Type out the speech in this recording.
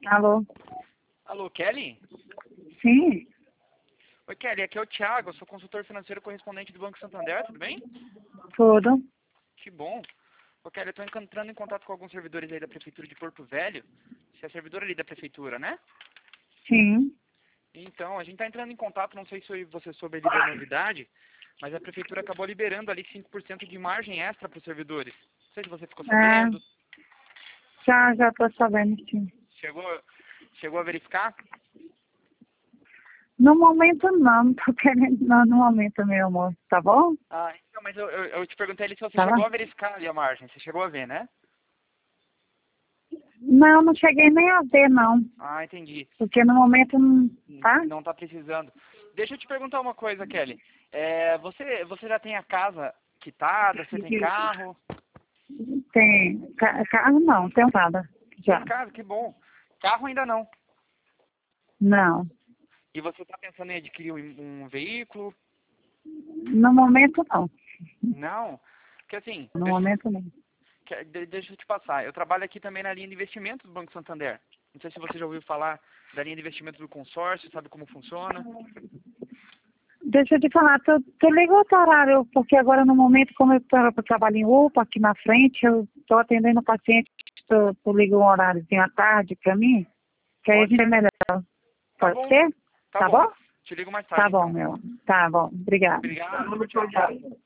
Alô? Alô, Kelly? Sim, Oi, Kelly, aqui é o Thiago, eu sou consultor financeiro correspondente do Banco Santander, tudo bem? tudo. Que bom. Ô, Kelly, eu estou entrando em contato com alguns servidores aí da Prefeitura de Porto Velho. Você é servidor ali da Prefeitura, né? Sim. Então, a gente está entrando em contato, não sei se você soube ali da novidade, mas a Prefeitura acabou liberando ali 5% de margem extra para os servidores. Não sei se você ficou É, sabendo, já tô sabendo, sim. chegou, chegou a verificar? No momento não tô querendo, não, no momento, meu amor, tá bom? Ah, então, mas eu te perguntei ali se você Tá chegou bom? a verificar ali a margem, você chegou a ver, né? Não, não cheguei nem a ver, não. Ah, entendi. Porque no momento, tá? Não está precisando. Deixa eu te perguntar uma coisa, Kelly. Você já tem a casa quitada? Você tem carro? Tem, carro não, tem nada, Tem já. casa, que bom. Carro ainda não. Não, E você está pensando em adquirir um veículo? no momento não. Não. Porque assim, No momento não. deixa eu te passar. Eu trabalho aqui também na linha de investimentos do Banco Santander. Não sei se você já ouviu falar da linha de investimentos do consórcio, sabe como funciona? Deixa eu te falar, tu liga outro horário, porque agora no momento, como eu trabalho em UPA aqui na frente, eu tô atendendo o paciente, tu liga um horáriozinho à tarde pra mim, que aí a Pode gente é ser. melhor. Tá Pode bom. ser? Tá Tá bom. bom? Te ligo mais Tá tarde, bom, então. meu. Tá bom, obrigada. Obrigado. Tchau, tchau.